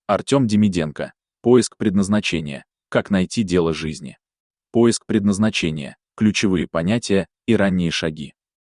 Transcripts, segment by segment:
Артем Демиденко. Поиск предназначения. Как найти дело жизни. Поиск предназначения. Ключевые понятия и ранние шаги.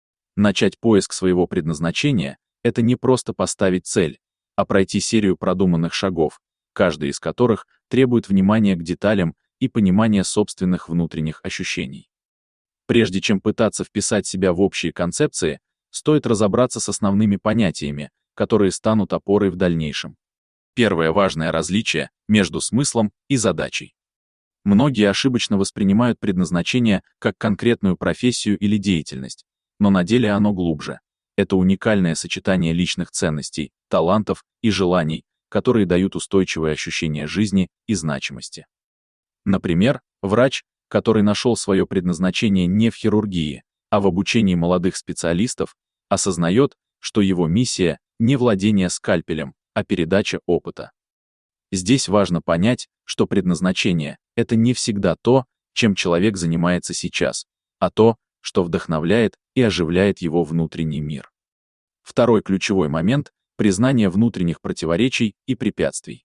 Начать поиск своего предназначения — это не просто поставить цель, а пройти серию продуманных шагов, каждый из которых требует внимания к деталям и понимания собственных внутренних ощущений. Прежде чем пытаться вписать себя в общие концепции, стоит разобраться с основными понятиями, которые станут опорой в дальнейшем. Первое важное различие между смыслом и задачей. Многие ошибочно воспринимают предназначение как конкретную профессию или деятельность, но на деле оно глубже. Это уникальное сочетание личных ценностей, талантов и желаний, которые дают устойчивое ощущение жизни и значимости. Например, врач, который нашел свое предназначение не в хирургии, а в обучении молодых специалистов, осознает, что его миссия — не владение скальпелем, а передача опыта. Здесь важно понять, что предназначение — это не всегда то, чем человек занимается сейчас, а то, что вдохновляет и оживляет его внутренний мир. Второй ключевой момент — признание внутренних противоречий и препятствий.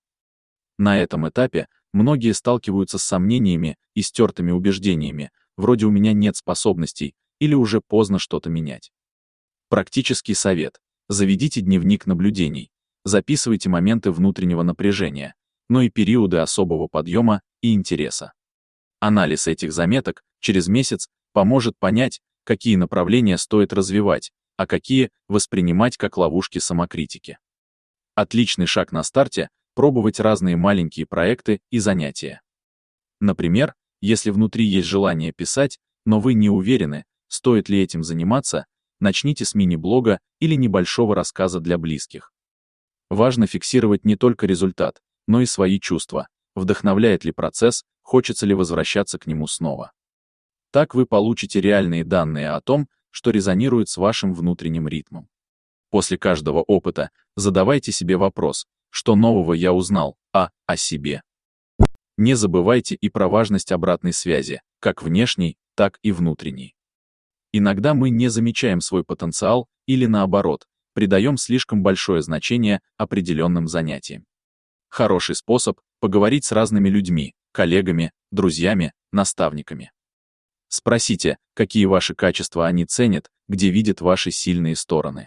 На этом этапе многие сталкиваются с сомнениями и стертыми убеждениями, вроде «у меня нет способностей» или «уже поздно что-то менять». Практический совет. Заведите дневник наблюдений, записывайте моменты внутреннего напряжения, но и периоды особого подъема и интереса. Анализ этих заметок через месяц поможет понять, какие направления стоит развивать, а какие воспринимать как ловушки самокритики. Отличный шаг на старте — пробовать разные маленькие проекты и занятия. Например, если внутри есть желание писать, но вы не уверены, стоит ли этим заниматься, начните с мини-блога или небольшого рассказа для близких. Важно фиксировать не только результат, но и свои чувства, вдохновляет ли процесс, хочется ли возвращаться к нему снова. Так вы получите реальные данные о том, что резонирует с вашим внутренним ритмом. После каждого опыта задавайте себе вопрос, что нового я узнал о себе. Не забывайте и про важность обратной связи, как внешней, так и внутренней. Иногда мы не замечаем свой потенциал или, наоборот, придаем слишком большое значение определенным занятиям. Хороший способ — поговорить с разными людьми, коллегами, друзьями, наставниками. Спросите, какие ваши качества они ценят, где видят ваши сильные стороны.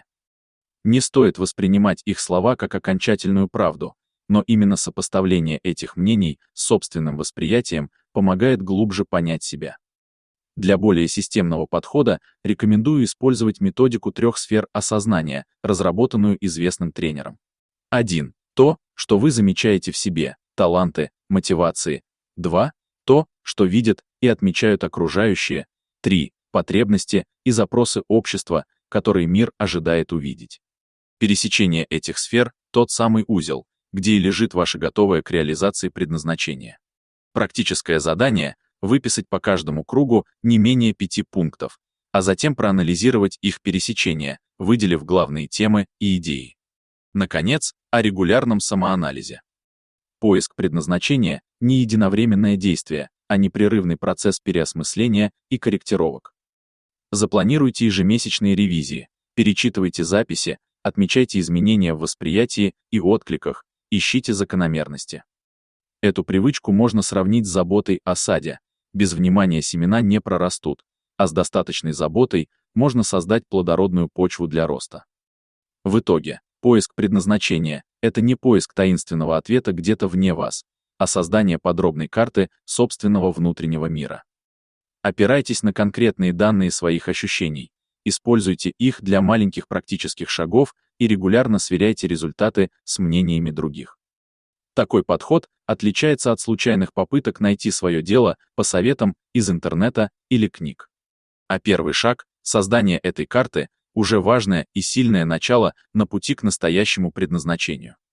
Не стоит воспринимать их слова как окончательную правду, но именно сопоставление этих мнений с собственным восприятием помогает глубже понять себя. Для более системного подхода рекомендую использовать методику 3 сфер осознания, разработанную известным тренером. 1. То, что вы замечаете в себе, таланты, мотивации. 2. То, что видят и отмечают окружающие. 3. Потребности и запросы общества, которые мир ожидает увидеть. Пересечение этих сфер — тот самый узел, где и лежит ваше готовое к реализации предназначение. Практическое задание — выписать по каждому кругу не менее 5 пунктов, а затем проанализировать их пересечения, выделив главные темы и идеи. Наконец, о регулярном самоанализе. Поиск предназначения — не единовременное действие, а непрерывный процесс переосмысления и корректировок. Запланируйте ежемесячные ревизии, перечитывайте записи, отмечайте изменения в восприятии и откликах, ищите закономерности. Эту привычку можно сравнить с заботой о саде. Без внимания семена не прорастут, а с достаточной заботой можно создать плодородную почву для роста. В итоге, поиск предназначения — это не поиск таинственного ответа где-то вне вас, а создание подробной карты собственного внутреннего мира. Опирайтесь на конкретные данные своих ощущений, используйте их для маленьких практических шагов и регулярно сверяйте результаты с мнениями других. Такой подход отличается от случайных попыток найти свое дело по советам из интернета или книг. А первый шаг — создание этой карты — уже важное и сильное начало на пути к настоящему предназначению.